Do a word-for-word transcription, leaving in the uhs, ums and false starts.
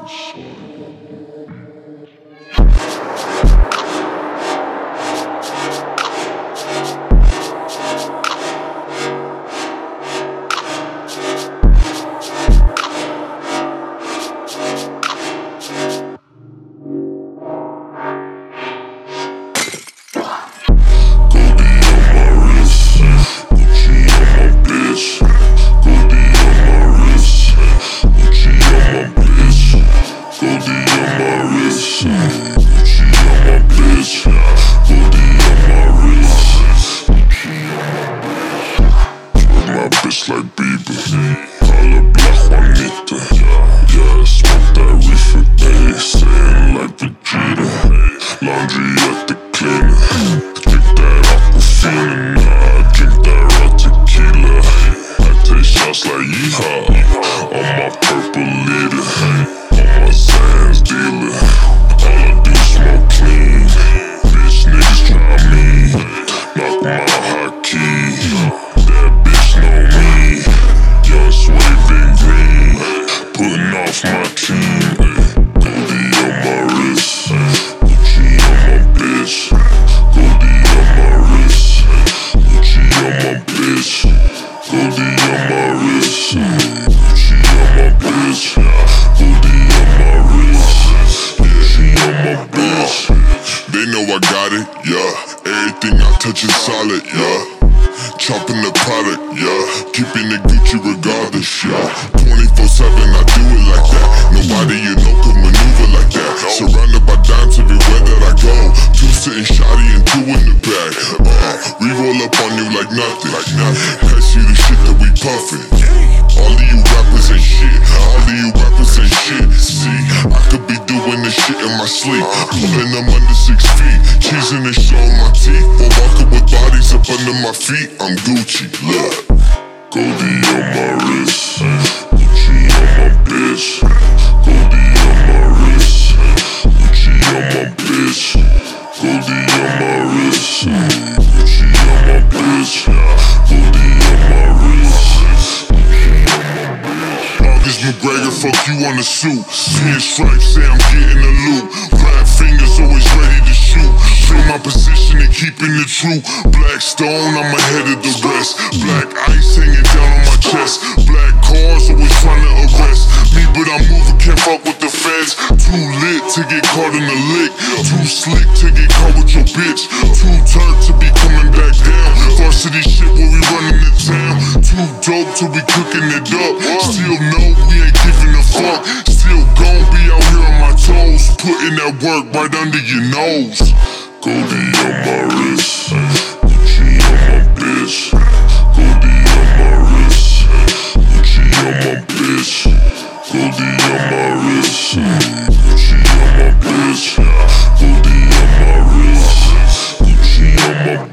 Bitch like Bieber, alla Black Juanita. Yeah, I smoke that reefer, ayy, saying like Vegeta. Laundry at the cleaner, drink that Aquafina. Nah, I drink that raw tequila. I take shots like yeehaw, on my purple leader, on my Sands dealer. All I do is smoke clean, bitch niggas try me, knock 'em out high key. That bitch know me, just waving green, putting off my team. Goldie on my wrist, Gucci on my bitch. Goldie on my wrist, Gucci on my bitch. Goldie on my wrist, Gucci on my bitch. Goldie on my wrist, Gucci on my bitch. They know I got it, yeah. Everything I touch is solid, yeah. Chopping the product, yeah. Keeping it Gucci regardless, yeah. twenty-four seven, I do it like that. Nobody you know could maneuver like that. Surrounded by dimes everywhere that I go. Two sitting shoddy and two in the back. Uh, we roll up on you like nothing. Pass you the shit that we puffin'. All of you rappers ain't shit. All of you rappers ain't shit. See, I could be doing this shit in my sleep. Pulling them under six feet. Cheesing and showing my teeth. Or walking with bodies up under my feet. I'm Gucci, look. Goldie on my wrist, Gucci on my bitch. Goldie on my wrist, Gucci on my bitch. Goldie on my wrist, Gucci on my bitch. Goldie on my wrist, Gucci on my bitch. August McGregor, fuck you on the suit. Pinstripes say I'm getting a loot. Rap fingers always ready to shoot. Play my position and keeping it true. Black stone, I'm ahead of the rest. Black ice hanging down on my chest. Black cars always trying to arrest me, but I'm moving, can't fuck with the feds. Too lit to get caught in the lick. Too slick to get caught with your bitch. Too turned to be coming back down. Varsity shit where we running the town. Too dope to be cooking it up. Still know we ain't giving a fuck. Still gon' be out here on my toes, putting that work right under your nose. Goldie on my wrist, Gucci on my bitch. Goldie on my wrist, Gucci on my bitch. Goldie on my wrist, Gucci on my bitch. Goldie on my wrist, Gucci on my bitch.